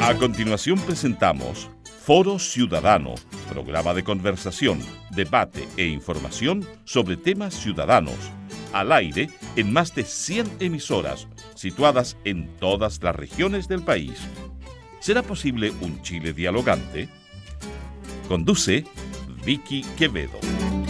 A continuación presentamos Foro Ciudadano, programa de conversación, debate e información sobre temas ciudadanos, al aire en más de 100 emisoras, situadas en todas las regiones del país. ¿Será posible un Chile dialogante? Conduce Vicky Quevedo.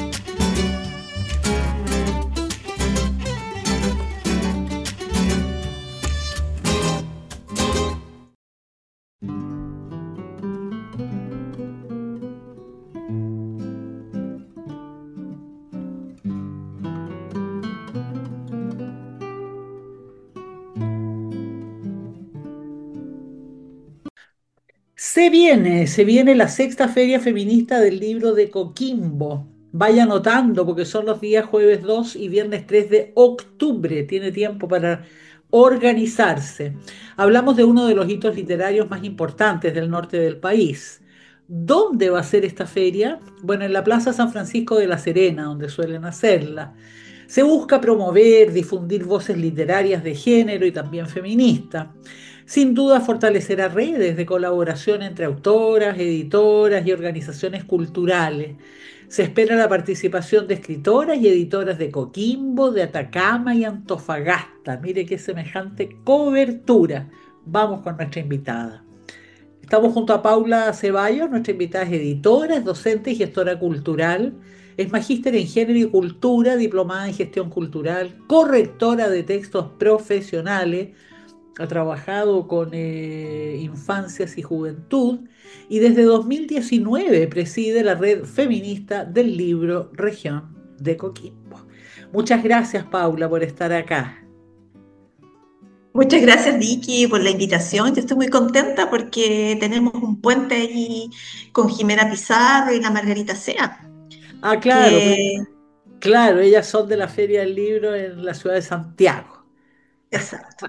Se viene la sexta Feria Feminista del Libro de Coquimbo. Vaya anotando porque son los días jueves 2 y viernes 3 de octubre. Tiene tiempo para organizarse. Hablamos de uno de los hitos literarios más importantes del norte del país. ¿Dónde va a ser esta feria? Bueno, en la Plaza San Francisco de la Serena, donde suelen hacerla. Se busca promover, difundir voces literarias de género y también feministas. Sin duda fortalecerá redes de colaboración entre autoras, editoras y organizaciones culturales. Se espera la participación de escritoras y editoras de Coquimbo, de Atacama y Antofagasta. Mire qué semejante cobertura. Vamos con nuestra invitada. Estamos junto a Paula Ceballos, nuestra invitada es editora, es docente y gestora cultural, es magíster en género y cultura, diplomada en gestión cultural, correctora de textos profesionales, ha trabajado con infancias y juventud y desde 2019 preside la red feminista del libro Región de Coquimbo. Muchas gracias, Paula, por estar acá. Muchas gracias, Vicky, por la invitación. Yo estoy muy contenta porque tenemos un puente ahí con Jimena Pizarro y la Margarita Sea, Ah, claro, pues, que claro, ellas son de la Feria del Libro en la ciudad de Santiago. exacto.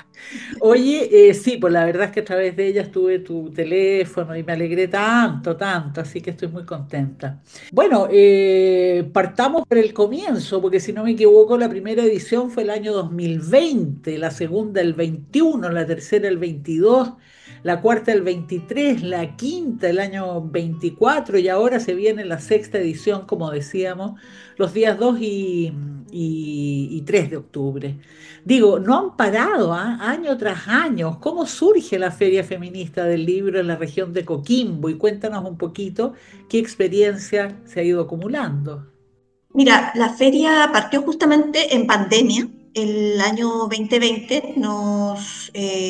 Oye, sí, pues la verdad es que a través de ella tuve tu teléfono y me alegré tanto, tanto, así que estoy muy contenta. Bueno, partamos por el comienzo, porque si no me equivoco, la primera edición fue el año 2020, la segunda el 21, la tercera el 22, la cuarta el 23, la quinta el año 24 y ahora se viene la sexta edición, como decíamos, los días 2 y 3 de octubre. Digo, no han parado, ¿ah? Año tras año. ¿Cómo surge la Feria Feminista del Libro en la región de Coquimbo? Y cuéntanos un poquito qué experiencia se ha ido acumulando. Mira, la feria partió justamente en pandemia. El año 2020 nos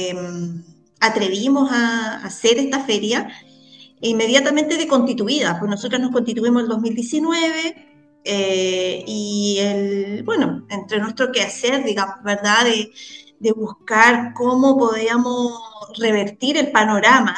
atrevimos a hacer esta feria inmediatamente de constituida, pues nosotros nos constituimos en 2019 y bueno, entre nuestro quehacer, digamos, ¿verdad? De buscar cómo podíamos revertir el panorama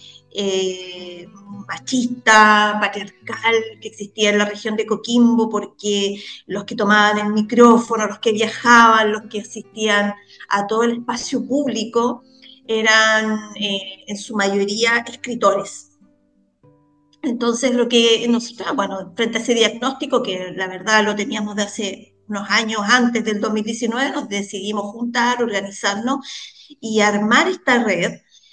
eh, machista, patriarcal que existía en la región de Coquimbo, porque los que tomaban el micrófono, los que viajaban, los que asistían a todo el espacio público, eran en su mayoría escritores. Entonces, lo que nosotros, bueno, frente a ese diagnóstico, que la verdad lo teníamos de hace unos años antes del 2019, nos decidimos juntar, organizarnos y armar esta red.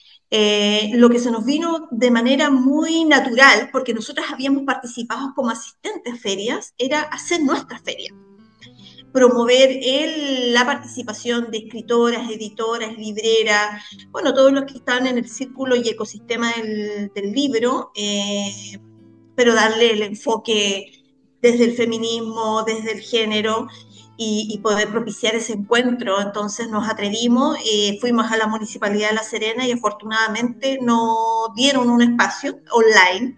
Lo que se nos vino de manera muy natural, porque nosotros habíamos participado como asistentes a ferias, era hacer nuestra feria, promover la participación de escritoras, editoras, libreras, bueno, todos los que están en el círculo y ecosistema del libro, pero darle el enfoque desde el feminismo, desde el género y poder propiciar ese encuentro. Entonces nos atrevimos, fuimos a la Municipalidad de La Serena y afortunadamente nos dieron un espacio online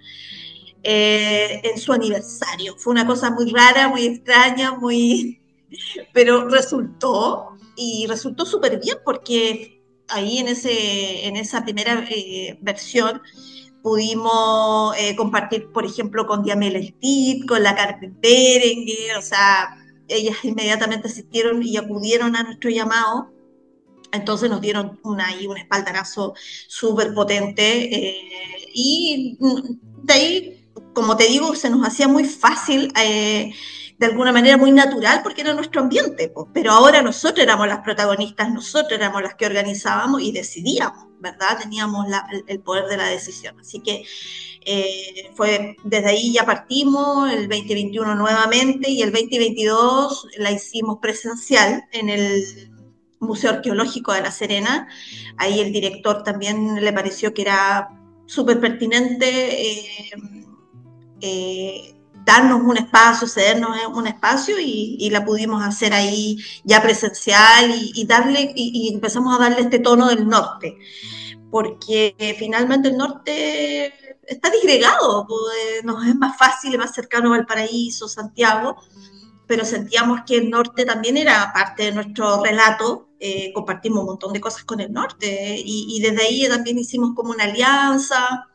en su aniversario. Fue una cosa muy rara, muy extraña, muy pero resultó y resultó súper bien porque ahí en esa primera versión pudimos compartir, por ejemplo, con Diamela Stitt, con la Carmen Berenguer, o sea, ellas inmediatamente asistieron y acudieron a nuestro llamado, entonces nos dieron un espaldarazo súper potente y de ahí, como te digo, se nos hacía muy fácil de alguna manera muy natural porque era nuestro ambiente, pues. Pero ahora nosotros éramos las protagonistas, nosotros éramos las que organizábamos y decidíamos, ¿verdad? Teníamos el poder de la decisión. Así que desde ahí ya partimos, el 2021 nuevamente, y el 2022 la hicimos presencial en el Museo Arqueológico de La Serena. Ahí el director también le pareció que era súper pertinente darnos un espacio, cedernos un espacio, y la pudimos hacer ahí ya presencial, y empezamos a darle este tono del norte, porque finalmente el norte está disgregado, pues, nos es más fácil y más cercano a Valparaíso, Santiago, pero sentíamos que el norte también era parte de nuestro relato. Compartimos un montón de cosas con el norte, y desde ahí también hicimos como una alianza,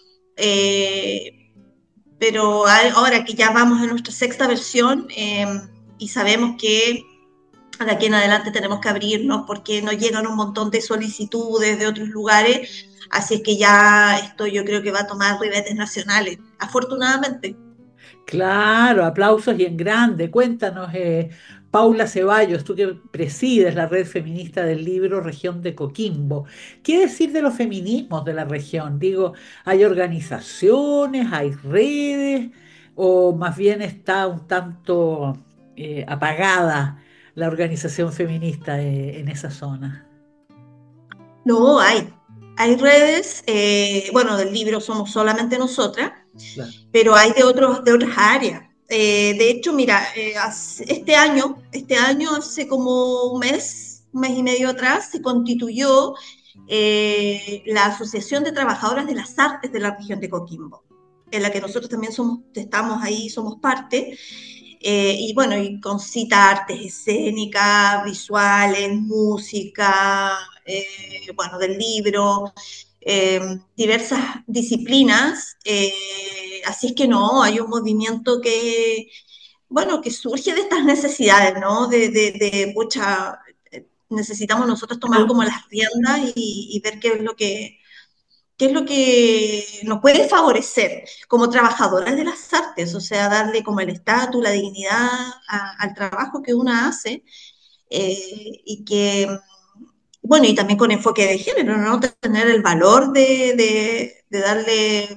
pero ahora que ya vamos en nuestra sexta versión, y sabemos que de aquí en adelante tenemos que abrirnos porque nos llegan un montón de solicitudes de otros lugares, así es que ya esto yo creo que va a tomar ribetes nacionales, afortunadamente. Claro, aplausos y en grande. Cuéntanos, Paula Ceballos, tú que presides la red feminista del libro Región de Coquimbo. ¿Qué decir de los feminismos de la región? Digo, ¿hay organizaciones, hay redes o más bien está un tanto apagada la organización feminista en esa zona? No, hay redes, bueno, del libro somos solamente nosotras, Claro. pero hay de otras áreas. De hecho, mira, este año, hace como un mes y medio atrás, se constituyó la Asociación de Trabajadoras de las Artes de la región de Coquimbo, en la que nosotros también estamos ahí, somos parte. Y bueno, y concita artes escénicas, visuales, música, bueno, del libro, diversas disciplinas. Así es que no, hay un movimiento que, bueno, que surge de estas necesidades, ¿no? Pucha, necesitamos nosotros tomar como las riendas, y ver qué es lo que nos puede favorecer como trabajadoras de las artes, o sea, darle como el estatus, la dignidad al trabajo que una hace, y que, bueno, y también con enfoque de género, ¿no? Tener el valor de darle,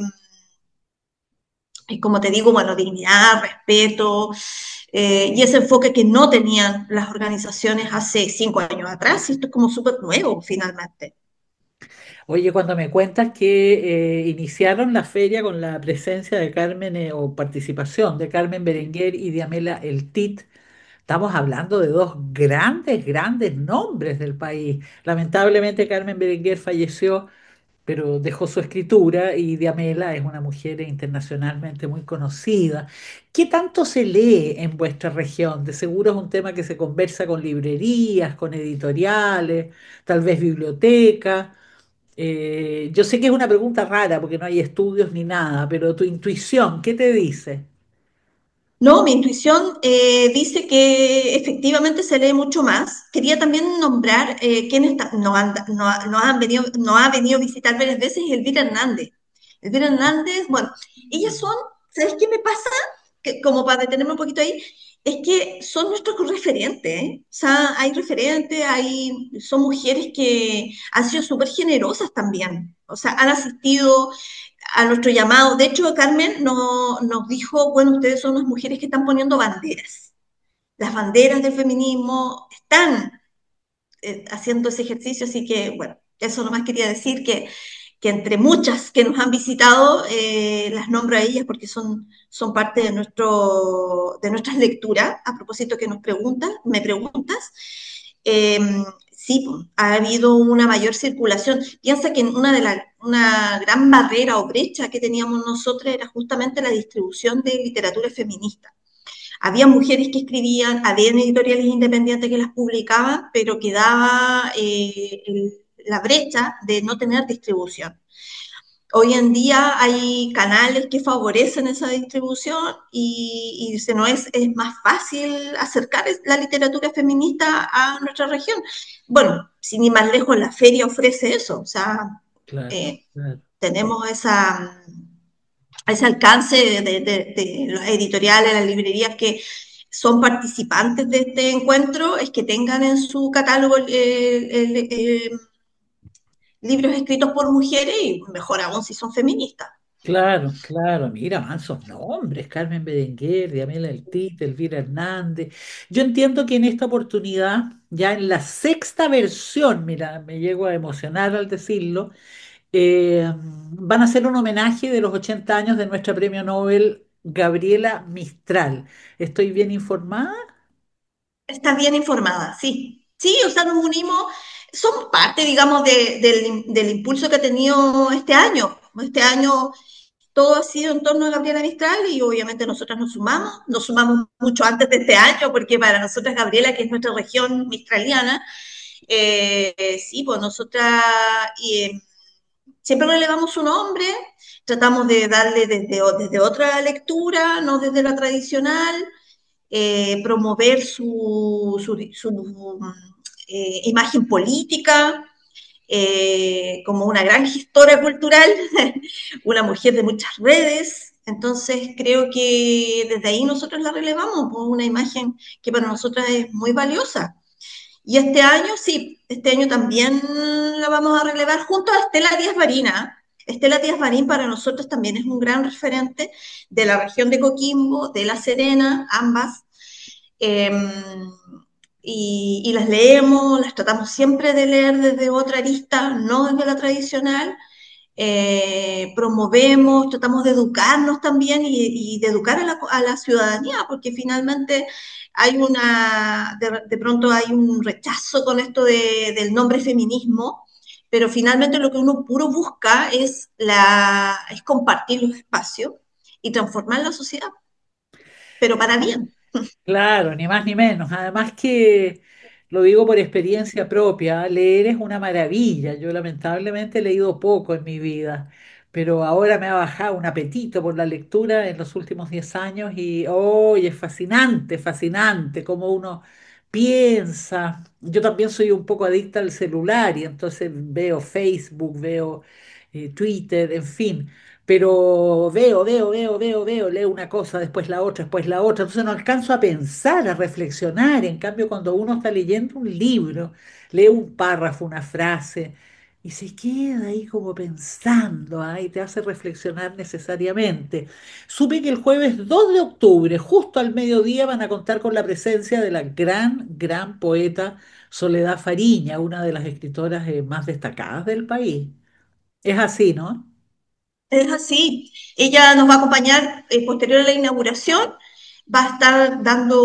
como te digo, bueno, dignidad, respeto, y ese enfoque que no tenían las organizaciones hace 5 años atrás, y esto es como súper nuevo finalmente. Oye, cuando me cuentas que iniciaron la feria con la presencia de Carmen o participación de Carmen Berenguer y de Amela El Tit, estamos hablando de dos grandes, grandes nombres del país. Lamentablemente Carmen Berenguer falleció, pero dejó su escritura y Diamela es una mujer internacionalmente muy conocida. ¿Qué tanto se lee en vuestra región? De seguro es un tema que se conversa con librerías, con editoriales, tal vez bibliotecas. Yo sé que es una pregunta rara porque no hay estudios ni nada, pero tu intuición, ¿qué te dice? No, mi intuición dice que efectivamente se lee mucho más. Quería también nombrar quién está, no ha venido a visitar varias veces, Elvira Hernández. Elvira Hernández, bueno, ellas son, ¿sabes qué me pasa? Que, como para detenerme un poquito ahí, es que son nuestros referentes, ¿eh? O sea, hay referentes, son mujeres que han sido súper generosas también. O sea, han asistido a nuestro llamado. De hecho, Carmen nos dijo, bueno, ustedes son unas mujeres que están poniendo banderas. Las banderas del feminismo están haciendo ese ejercicio, así que, bueno, eso nomás quería decir que entre muchas que nos han visitado, las nombro a ellas porque son parte de nuestras lecturas, a propósito que me preguntas. Eh, sí, ha habido una mayor circulación. Piensa que una gran barrera o brecha que teníamos nosotros era justamente la distribución de literatura feminista. Había mujeres que escribían, había editoriales independientes que las publicaban, pero quedaba la brecha de no tener distribución. Hoy en día hay canales que favorecen esa distribución, y se nos es más fácil acercar la literatura feminista a nuestra región. Bueno, sin ir más lejos, la feria ofrece eso, o sea, Claro, eh, claro. tenemos ese alcance de los editoriales, las librerías que son participantes de este encuentro es que tengan en su catálogo libros escritos por mujeres y mejor aún si son feministas. Claro, claro, mira, mansos nombres, Carmen Berenguer, Diamela El Tite, Elvira Hernández. Yo entiendo que en esta oportunidad, ya en la sexta versión, mira, me llego a emocionar al decirlo, van a hacer un homenaje de los 80 años de nuestra premio Nobel Gabriela Mistral. ¿Estoy bien informada? Estás bien informada, sí. Sí, o sea, nos unimos, somos parte, digamos, del impulso que ha tenido este año. Este año todo ha sido en torno a Gabriela Mistral y obviamente nosotras nos sumamos mucho antes de este año, porque para nosotras Gabriela, que es nuestra región mistraliana, sí, pues nosotras siempre relevamos su nombre, tratamos de darle desde otra lectura, no desde la tradicional, promover su imagen política, como una gran gestora cultural, una mujer de muchas redes. Entonces creo que desde ahí nosotros la relevamos por una imagen que para nosotras es muy valiosa. Y este año, sí, este año también la vamos a relevar junto a Estela Díaz Barina. Estela Díaz Barín para nosotros también es un gran referente de la región de Coquimbo, de La Serena, ambas. Eh, y las leemos, las tratamos siempre de leer desde otra arista, no desde la tradicional. Promovemos, tratamos de educarnos también y de educar a la ciudadanía, porque finalmente de pronto hay un rechazo con esto del nombre feminismo, pero finalmente lo que uno puro busca es compartir los espacios y transformar la sociedad, pero para bien. Claro, ni más ni menos. Además que lo digo por experiencia propia, leer es una maravilla. Yo lamentablemente he leído poco en mi vida, pero ahora me ha bajado un apetito por la lectura en los últimos 10 años y hoy es fascinante, fascinante cómo uno piensa. Yo también soy un poco adicta al celular y entonces veo Facebook, veo Twitter, en fin. Pero leo una cosa, después la otra. Entonces no alcanzo a pensar, a reflexionar. En cambio, cuando uno está leyendo un libro, lee un párrafo, una frase, y se queda ahí como pensando, y te hace reflexionar necesariamente. Supe que el jueves 2 de octubre, justo al mediodía, van a contar con la presencia de la gran poeta Soledad Fariña, una de las escritoras más destacadas del país. Es así, ¿no? Es así. Ella nos va a acompañar posterior a la inauguración. Va a estar dando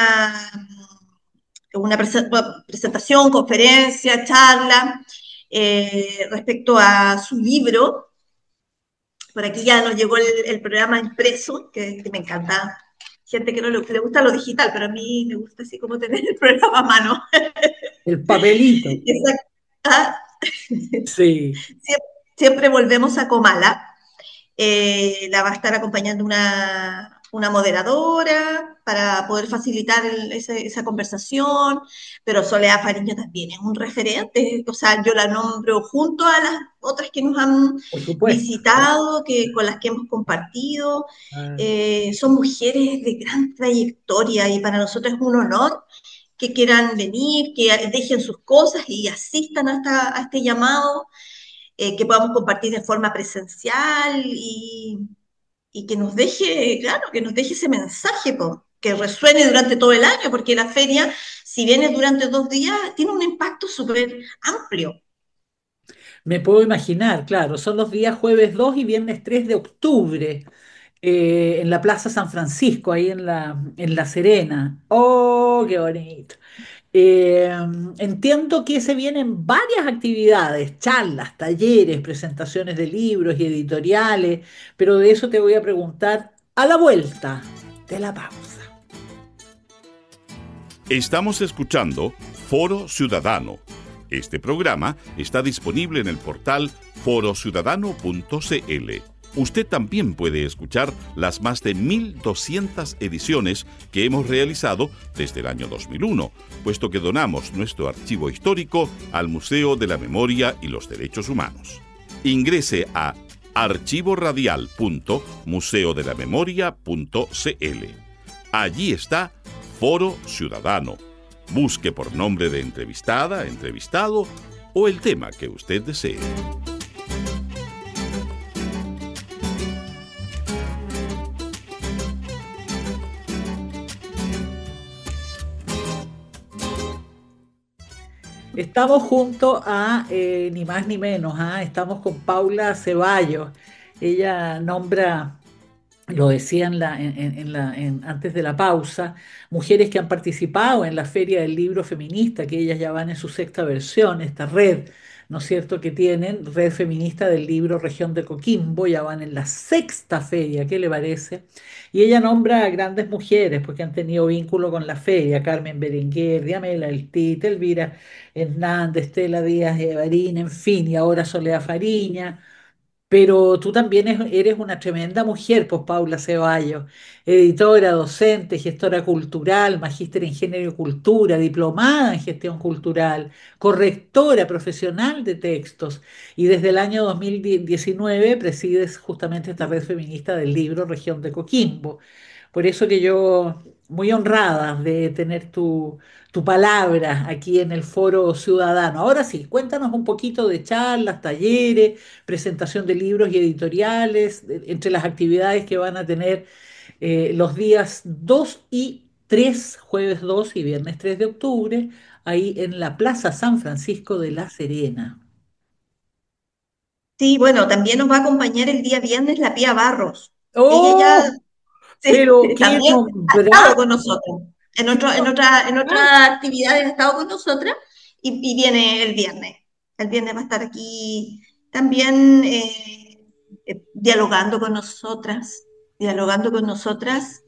una presentación, conferencia, charla respecto a su libro. Por aquí ya nos llegó el programa impreso, que me encanta. Gente que no le gusta lo digital, pero a mí me gusta así como tener el programa a mano. El papelito. Exacto. Ah, Sí. siempre volvemos a Comala. La va a estar acompañando una moderadora para poder facilitar esa conversación, pero Soledad Fariño también es un referente, o sea, yo la nombro junto a las otras que nos han Por supuesto. visitado, con las que hemos compartido. Ah, Son mujeres de gran trayectoria y para nosotros es un honor que quieran venir, que dejen sus cosas y asistan a este llamado, que podamos compartir de forma presencial y que nos deje, claro, que nos deje ese mensaje, que resuene durante todo el año, porque la feria, si viene durante 2 días, tiene un impacto súper amplio. me puedo imaginar, claro, son los días jueves 2 y viernes 3 de octubre en la Plaza San Francisco, ahí en La Serena. ¡Oh, qué bonito! Eh, Entiendo que se vienen varias actividades, charlas, talleres, presentaciones de libros y editoriales, pero de eso te voy a preguntar a la vuelta de la pausa. Estamos escuchando Foro Ciudadano. Este programa está disponible en el portal forociudadano.cl. Usted también puede escuchar las más de 1.200 ediciones que hemos realizado desde el año 2001, puesto que donamos nuestro archivo histórico al Museo de la Memoria y los Derechos Humanos. Ingrese a archivoradial.museodelamemoria.cl. Allí está Foro Ciudadano. Busque por nombre de entrevistada, entrevistado o el tema que usted desee. Estamos junto a, ni más ni menos, estamos con Paula Ceballos. Ella nombra, lo decía antes de la pausa, mujeres que han participado en la Feria del Libro Feminista, que ellas ya van en su sexta versión, esta red, ¿no es cierto?, que tienen, Red Feminista del Libro Región de Coquimbo, ya van en la sexta feria, ¿qué le parece? Y ella nombra a grandes mujeres, porque han tenido vínculo con la feria: Carmen Berenguer, Diamela El Tite, Elvira Hernández, Estela Díaz Evarín, en fin, y ahora Soledad Fariña. Pero tú también eres una tremenda mujer, pues, Paula Ceballos, editora, docente, gestora cultural, magíster en género y cultura, diplomada en gestión cultural, correctora profesional de textos, y desde el año 2019 presides justamente esta red feminista del libro Región de Coquimbo. Por eso que yo, muy honrada de tener tu palabra aquí en el Foro Ciudadano. Ahora sí, cuéntanos un poquito de charlas, talleres, presentación de libros y editoriales, entre las actividades que van a tener los días 2 y 3, jueves 2 y viernes 3 de octubre, ahí en la Plaza San Francisco de La Serena. Sí, bueno, también nos va a acompañar el día viernes la Pía Barros. Ella ya, ¡Oh! sí, Pero qué también ha nombrado, estado con nosotros. qué En nombrado. otra actividad ha estado con nosotras y viene el viernes. El viernes va a estar aquí también dialogando con nosotras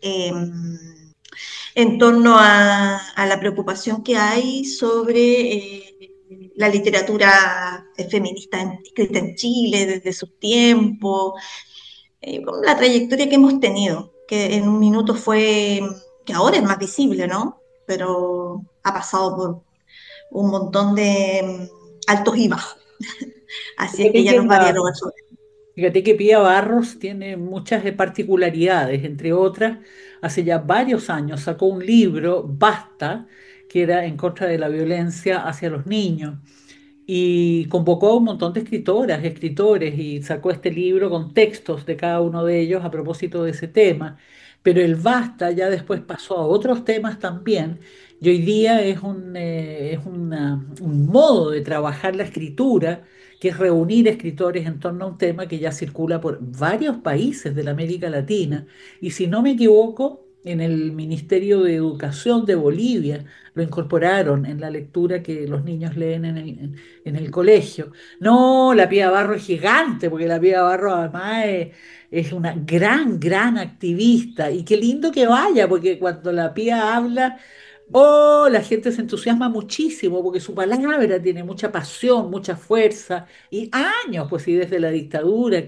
en torno a la preocupación que hay sobre la literatura feminista escrita en Chile desde sus tiempos, con la trayectoria que hemos tenido, que en un minuto fue, que ahora es más visible, ¿no? Pero ha pasado por un montón de altos y bajos. Así es que Fíjate ella que nos va a la, dialogar sobre eso. Fíjate que Pía Barros tiene muchas particularidades, entre otras, hace ya varios años sacó un libro, Basta, que era en contra de la violencia hacia los niños, y convocó a un montón de escritoras, escritores, y sacó este libro con textos de cada uno de ellos a propósito de ese tema. Pero el Basta ya después pasó a otros temas también, y hoy día un modo de trabajar la escritura, que es reunir escritores en torno a un tema que ya circula por varios países de la América Latina, y si no me equivoco, en el Ministerio de Educación de Bolivia lo incorporaron en la lectura que los niños leen en el colegio. No, la Pía Barro es gigante, porque la Pía Barro además es una gran, gran activista. Y qué lindo que vaya, porque cuando la Pía habla, oh, la gente se entusiasma muchísimo, porque su palabra tiene mucha pasión, mucha fuerza, y años, pues sí, desde la dictadura,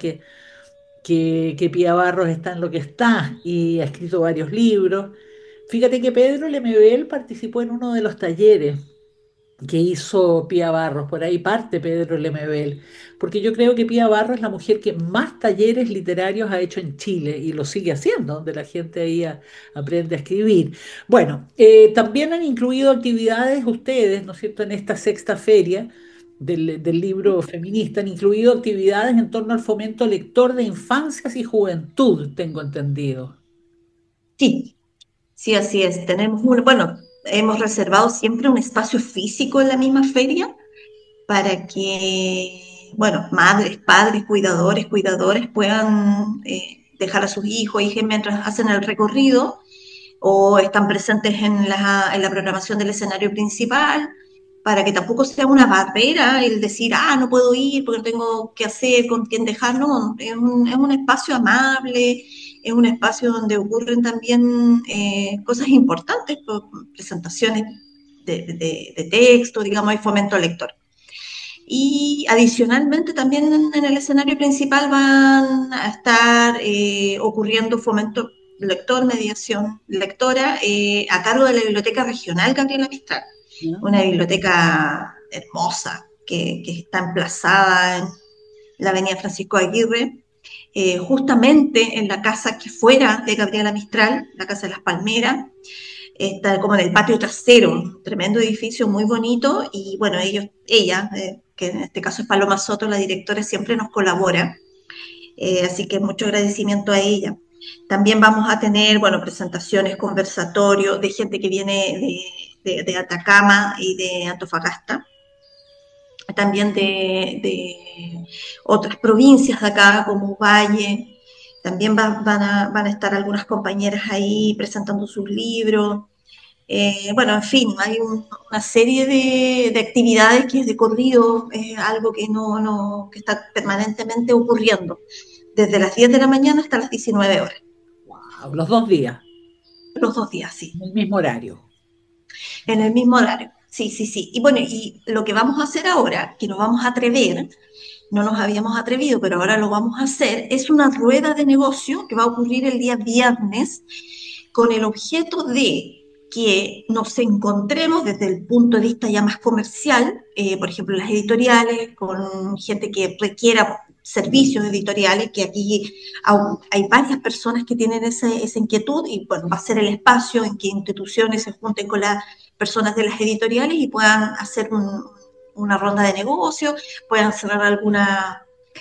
que Pía Barros está en lo que está, y ha escrito varios libros. Fíjate que Pedro Lemebel participó en uno de los talleres que hizo Pía Barros, por ahí parte Pedro Lemebel, porque yo creo que Pía Barros es la mujer que más talleres literarios ha hecho en Chile y lo sigue haciendo, donde la gente ahí aprende a escribir. Bueno, también han incluido actividades ustedes, ¿no es cierto?, en esta sexta feria del libro feminista, han incluido actividades en torno al fomento lector de infancias y juventud, tengo entendido. Sí, sí, así es. Bueno, hemos reservado siempre un espacio físico en la misma feria para que, bueno, madres, padres, cuidadores, cuidadoras puedan dejar a sus hijos, hijas mientras hacen el recorrido o están presentes en la programación del escenario principal, para que tampoco sea una barrera el decir, no puedo ir porque no tengo qué hacer, con quién dejar, no, es un espacio amable, es un espacio donde ocurren también cosas importantes, presentaciones de texto, digamos, hay fomento lector. Y adicionalmente también en el escenario principal van a estar ocurriendo fomento lector, mediación lectora, a cargo de la Biblioteca Regional Gabriela Mistral, una biblioteca hermosa que está emplazada en la avenida Francisco Aguirre, justamente en la casa que fuera de Gabriela Mistral, la Casa de las Palmeras, está como en el patio trasero, un tremendo edificio muy bonito, y bueno, ella, que en este caso es Paloma Soto, la directora, siempre nos colabora, así que mucho agradecimiento a ella. También vamos a tener, bueno, presentaciones, conversatorios de gente que viene de Atacama y de Antofagasta, también de otras provincias de acá, como Valle. También van a estar algunas compañeras ahí presentando sus libros. Bueno, en fin, hay una serie de actividades que es de corrido, algo que que está permanentemente ocurriendo, desde las 10 de la mañana hasta las 19 horas, Wow, los 2 días, los 2 días, sí, en el mismo horario. en el mismo horario. Sí, sí, sí. Y bueno, y lo que vamos a hacer ahora, que nos vamos a atrever, no nos habíamos atrevido, pero ahora lo vamos a hacer, es una rueda de negocio que va a ocurrir el día viernes con el objeto de que nos encontremos desde el punto de vista ya más comercial, por ejemplo, las editoriales, con gente que requiera servicios editoriales, que aquí hay varias personas que tienen esa inquietud, y bueno, va a ser el espacio en que instituciones se junten con las personas de las editoriales y puedan hacer una ronda de negocio, puedan cerrar alguna,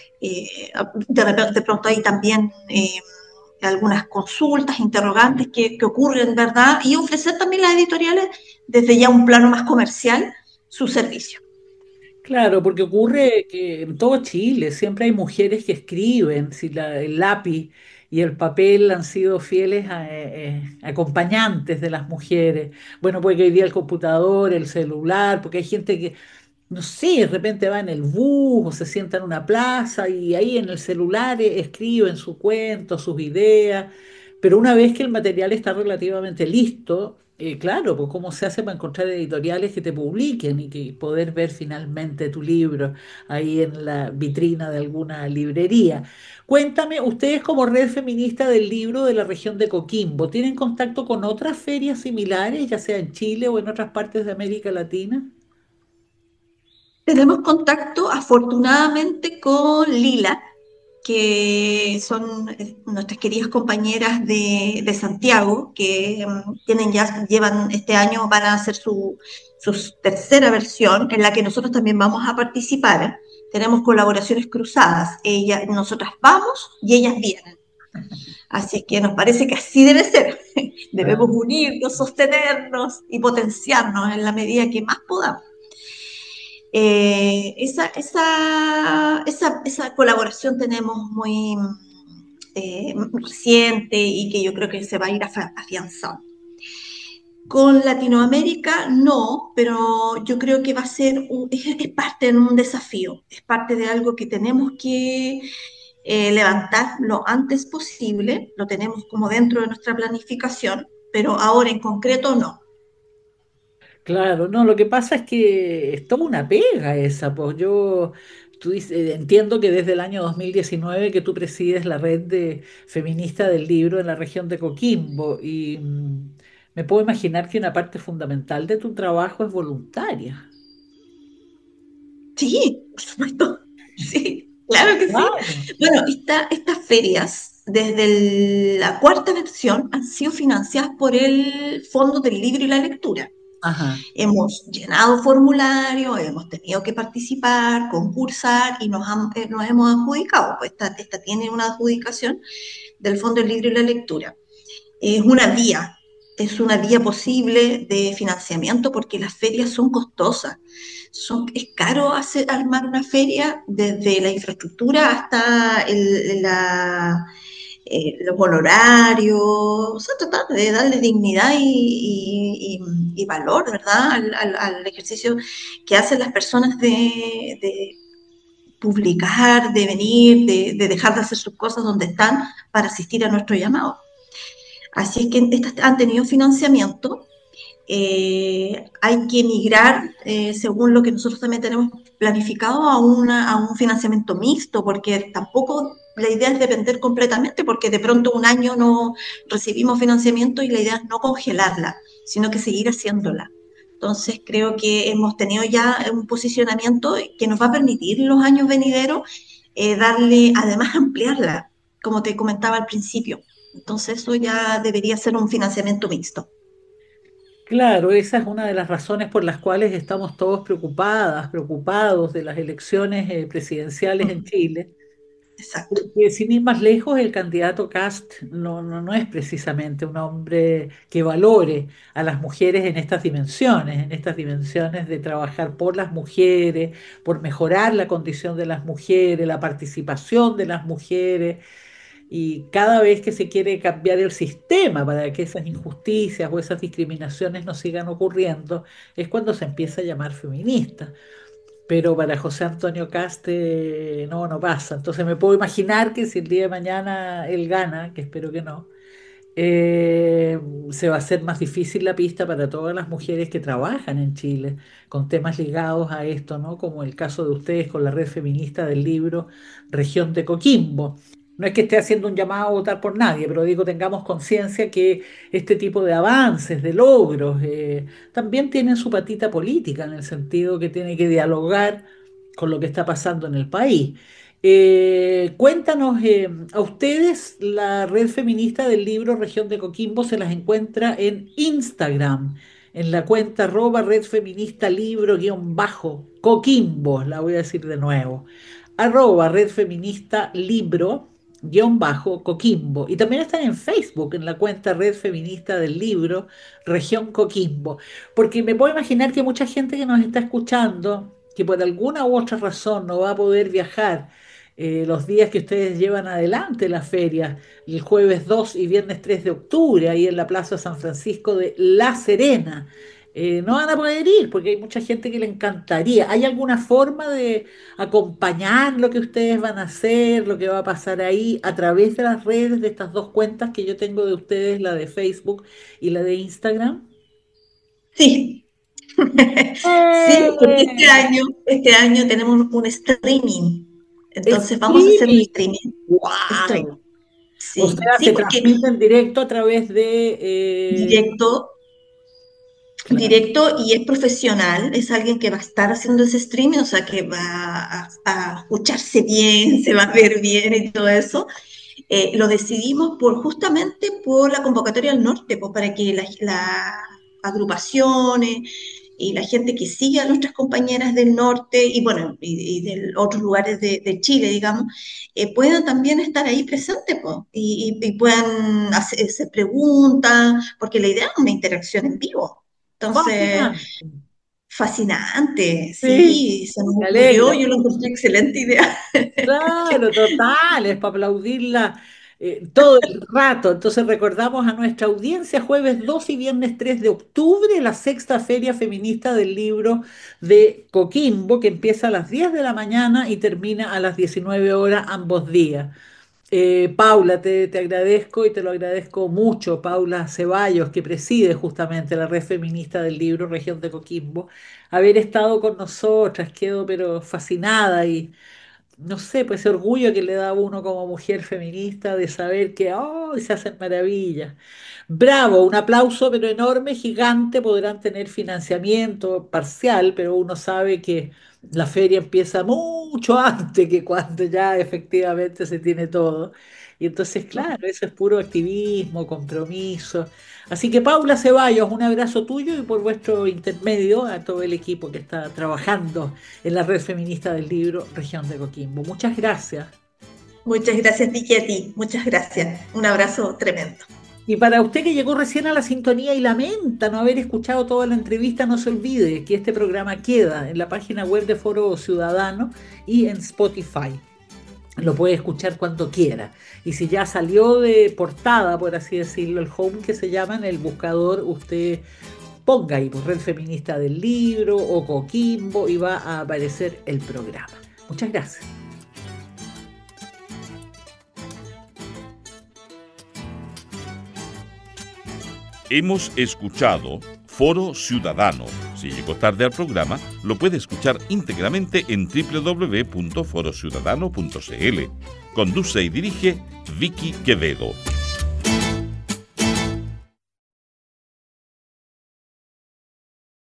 de pronto hay también algunas consultas, interrogantes que ocurren, ¿verdad? Y ofrecer también las editoriales desde ya un plano más comercial su servicio. Claro, porque ocurre que en todo Chile siempre hay mujeres que escriben, si el lápiz y el papel han sido fieles acompañantes de las mujeres. Bueno, puede que hoy día el computador, el celular, porque hay gente que, no sé, de repente va en el bus o se sienta en una plaza y ahí en el celular escriben su cuento, sus ideas, pero una vez que el material está relativamente listo, claro, pues cómo se hace para encontrar editoriales que te publiquen y que poder ver finalmente tu libro ahí en la vitrina de alguna librería. Cuéntame, ustedes como red feminista del libro de la región de Coquimbo, ¿tienen contacto con otras ferias similares, ya sea en Chile o en otras partes de América Latina? Tenemos contacto afortunadamente con Lila, que son nuestras queridas compañeras de Santiago, que llevan este año, van a hacer su tercera versión, en la que nosotros también vamos a participar. Tenemos colaboraciones cruzadas, nosotras vamos y ellas vienen. Así que nos parece que así debe ser. Debemos Ah. unirnos, sostenernos y potenciarnos en la medida que más podamos. Esa colaboración tenemos muy reciente y que yo creo que se va a ir afianzando. Con Latinoamérica no, pero yo creo que va a ser es parte de un desafío, es parte de algo que tenemos que levantar lo antes posible, lo tenemos como dentro de nuestra planificación, pero ahora en concreto no. Claro, no, lo que pasa es que es toda una pega esa, pues tú dices, entiendo que desde el año 2019 que tú presides la red feminista del libro en la región de Coquimbo y me puedo imaginar que una parte fundamental de tu trabajo es voluntaria. Sí, por supuesto. Sí, claro que sí. Claro. Bueno, estas ferias, desde la cuarta versión, han sido financiadas por el Fondo del Libro y la Lectura. Ajá. Hemos llenado formularios, hemos tenido que participar, concursar y nos hemos adjudicado. Pues esta tiene una adjudicación del Fondo del Libro y la Lectura. Es una vía, es una vía posible de financiamiento porque las ferias son costosas. Es caro armar una feria desde la infraestructura hasta los honorarios, o sea, tratar de darle dignidad y valor, ¿verdad?, al ejercicio que hacen las personas de publicar, de venir, de dejar de hacer sus cosas donde están para asistir a nuestro llamado. Así es que estas han tenido financiamiento. Hay que migrar, según lo que nosotros también tenemos planificado, a un financiamiento mixto, porque tampoco la idea es depender completamente, porque de pronto un año no recibimos financiamiento y la idea es no congelarla, sino que seguir haciéndola. Entonces creo que hemos tenido ya un posicionamiento que nos va a permitir en los años venideros darle, además ampliarla, como te comentaba al principio. Entonces eso ya debería ser un financiamiento mixto. Claro, esa es una de las razones por las cuales estamos todos preocupados de las elecciones presidenciales en Mm, Chile. exacto. Porque sin ir más lejos, el candidato Kast no es precisamente un hombre que valore a las mujeres en estas dimensiones de trabajar por las mujeres, por mejorar la condición de las mujeres, la participación de las mujeres. Y cada vez que se quiere cambiar el sistema para que esas injusticias o esas discriminaciones no sigan ocurriendo, es cuando se empieza a llamar feminista. Pero para José Antonio Caste no pasa. Entonces me puedo imaginar que si el día de mañana él gana, que espero que no, eh, se va a hacer más difícil la pista para todas las mujeres que trabajan en Chile con temas ligados a esto, ¿no? Como el caso de ustedes con la red feminista del libro Región de Coquimbo. No es que esté haciendo un llamado a votar por nadie, pero digo, tengamos conciencia que este tipo de avances, de logros, también tienen su patita política, en el sentido que tiene que dialogar con lo que está pasando en el país. Cuéntanos, a ustedes la red feminista del libro Región de Coquimbo se las encuentra en Instagram, en la cuenta @red feminista libro guión bajo Coquimbo, la voy a decir de nuevo, @red feminista libro guión bajo Coquimbo. Y también están en Facebook, en la cuenta Red Feminista del Libro Región Coquimbo. Porque me puedo imaginar que mucha gente que nos está escuchando, que por alguna u otra razón no va a poder viajar los días que ustedes llevan adelante la feria, el jueves 2 y viernes 3 de octubre, ahí en la Plaza San Francisco de La Serena. No van a poder ir porque hay mucha gente que le encantaría. ¿Hay alguna forma de acompañar lo que ustedes van a hacer, lo que va a pasar ahí, a través de las redes de estas dos cuentas que yo tengo de ustedes, la de Facebook y la de Instagram? Sí, sí, porque ¡Eh! este año tenemos un streaming. Entonces vamos a hacer un Streaming. streaming. Streaming. ¡Wow! O Sí, sea, sí, se porque transmite en directo a través de... directo, claro. directo y es profesional, es alguien que va a estar haciendo ese streaming, o sea, que va a escucharse bien, se va a ver bien y todo eso. Lo decidimos justamente por la convocatoria al norte, pues para que las agrupaciones y la gente que sigue a nuestras compañeras del norte y bueno, y de otros lugares de Chile, digamos, puedan también estar ahí presentes, pues, y puedan hacer preguntas, porque la idea es una interacción en vivo. Entonces, Fascinante. fascinante, Sí, sí, se nos me ocurrió, alegra. yo lo encontré excelente idea. Claro, total, es para aplaudirla todo el rato. Entonces recordamos a nuestra audiencia jueves 2 y viernes 3 de octubre, la sexta Feria Feminista del Libro de Coquimbo, que empieza a las 10 de la mañana y termina a las 19 horas ambos días. Paula, te agradezco y te lo agradezco mucho, Paula Ceballos, que preside justamente la red feminista del libro Región de Coquimbo, haber estado con nosotras. Quedo pero fascinada y no sé, pues ese orgullo que le da a uno como mujer feminista de saber que oh, se hacen maravillas. Bravo, un aplauso pero enorme, gigante. Podrán tener financiamiento parcial, pero uno sabe que la feria empieza mucho antes que cuando ya efectivamente se tiene todo. Y entonces, claro, eso es puro activismo, compromiso. Así que Paula Ceballos, un abrazo tuyo y por vuestro intermedio a todo el equipo que está trabajando en la red feminista del libro Región de Coquimbo. Muchas gracias. Muchas gracias, Vicky, a ti. Muchas gracias. Un abrazo tremendo. Y para usted que llegó recién a la sintonía y lamenta no haber escuchado toda la entrevista, no se olvide que este programa queda en la página web de Foro Ciudadano y en Spotify. Lo puede escuchar cuando quiera. Y si ya salió de portada, por así decirlo, el home que se llama en el buscador, usted ponga ahí por Red Feminista del Libro o Coquimbo y va a aparecer el programa. Muchas gracias. Hemos escuchado Foro Ciudadano. Si llegó tarde al programa, lo puede escuchar íntegramente en www.forociudadano.cl. Conduce y dirige Vicky Quevedo.